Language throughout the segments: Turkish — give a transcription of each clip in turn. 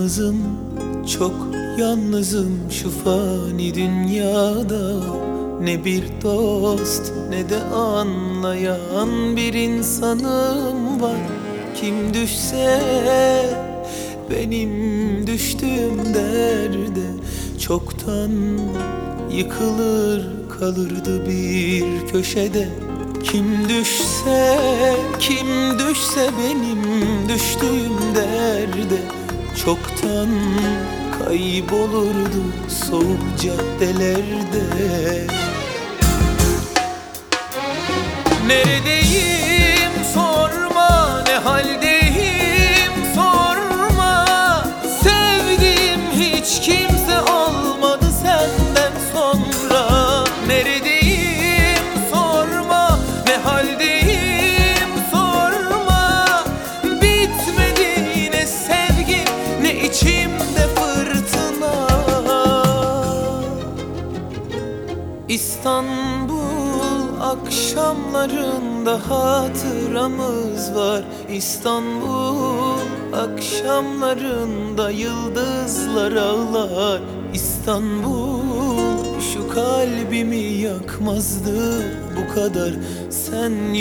yalnızım, çok yalnızım şu fani dünyada. Ne bir dost ne de anlayan bir insanım var. Kim düşse benim düştüğüm derde çoktan yıkılır kalırdı bir köşede. Kim düşse benim düştüğüm derde çoktan kaybolurdu soğuk caddelerde. Neredeyim sorma, ne haldeyim sorma. Sevdiğim hiç kimse olmadı senden sonra. Neredeyim sorma, ne haldeyim sorma. Bitmedi ne sevgi ne içimde fırtına. İstanbul akşamlarında hatıramız var. İstanbul akşamlarında yıldızlar ağlar. İstanbul şu kalbimi yakmazdı bu kadar. Sen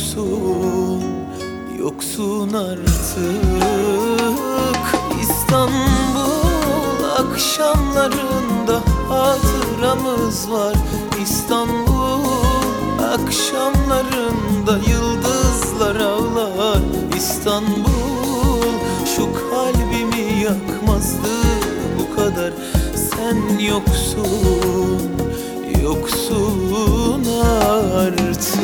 yoksun artık. İstanbul akşamlarında hatıramız var. İstanbul akşamlarında yıldızlar ağlar. İstanbul şu kalbimi yakmazdı bu kadar. Sen yoksun artık.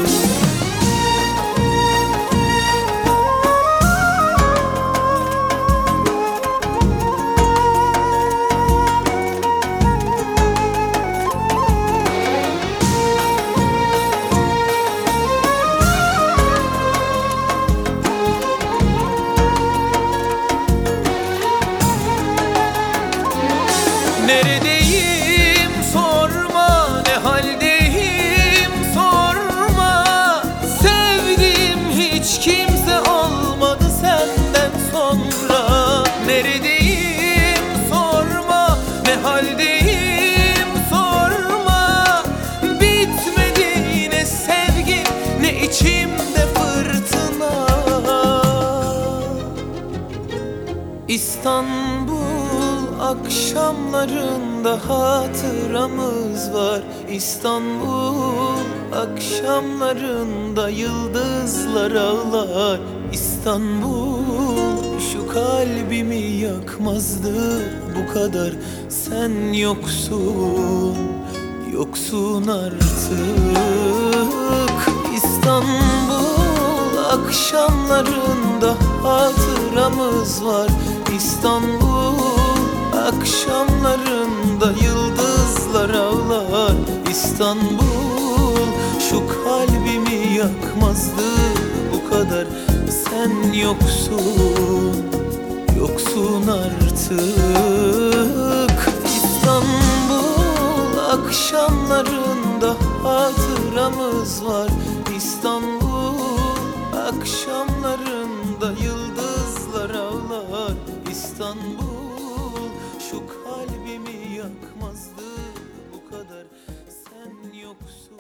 Neredeyim sorma, ne haldeyim sorma. Sevdiğim hiç kimse olmadı senden sonra. Neredeyim sorma, ne haldeyim sorma. Bitmedi ne sevgi ne içimde fırtına. İstanbul akşamlarında hatıramız var. İstanbul akşamlarında yıldızlar ağlar. İstanbul şu kalbimi yakmazdı bu kadar. Sen yoksun artık. İstanbul akşamlarında hatıramız var. İstanbul akşamlarında yıldızlar ağlar. İstanbul şu kalbimi yakmazdı bu kadar. Sen yoksun artık. İstanbul akşamlarında hatıramız var. İstanbul akşamlarında yıldızlar ağlar. İstanbul şu kalbimi yakmazdı bu kadar. Sen yoksun.